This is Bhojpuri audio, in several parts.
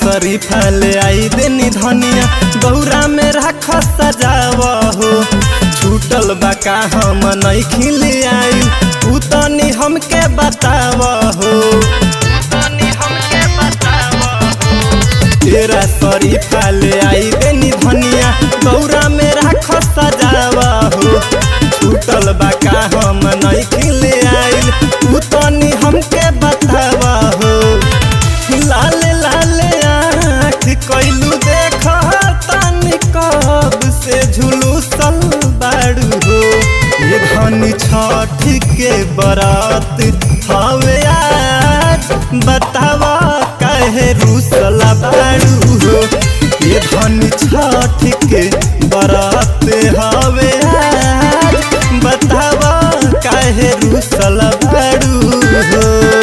शरीफा ले आई देनी धनिया गौरा में रख सजाव हो। छूटल बाका हम नहीं खिले आई तू तनी हमके बताव हो। तेरा शरीफा ले आई देनी धनिया गौरा में रख सजाव हो। छूटल बाका हम नहीं खिले आई तू तनी हमके बताव हो। लाल लाल आँख कैलू देख तनी कब से झुलूसल बाड़ू हो। ये धनी छठ के बरात हवे आज बतावा काहे रूसला बाड़ू हो। ये धनी छठ के बरात हवे आज बतावा काहे रूसला बाड़ू हो।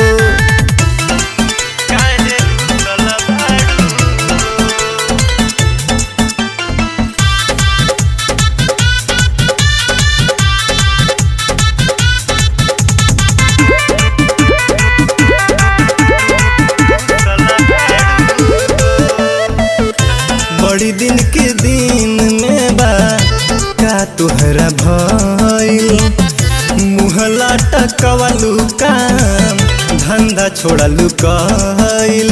बड़ी दिन के दिन में बा का तुहरा भइल। मुहला टकवालू काम धंधा छोड़लू कइल।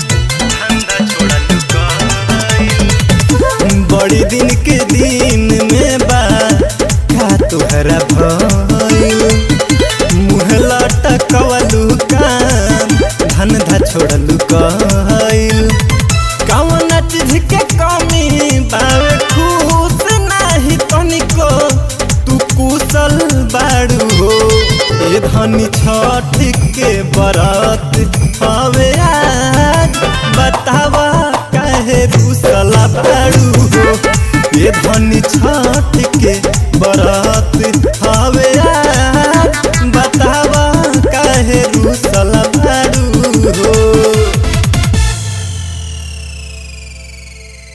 बड़ी दिन के दिन में बा का तुहरा भइल। मुहला टकवालू काम धंधा छोड़लू कइल। कौन चीज के कमी बावे खुश नाही तनिको तू कुशल बाड़ू हो। ये धनी छठ के बरात हवे आज बतावा काहे रूसला बाड़ू हो। ये धनी छठ के बरात